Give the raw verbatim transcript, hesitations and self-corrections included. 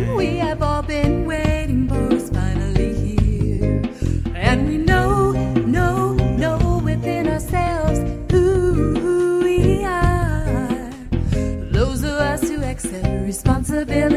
one we have all been waiting for is finally here. And we know, know, know within ourselves who we are. Those of us who accept responsibility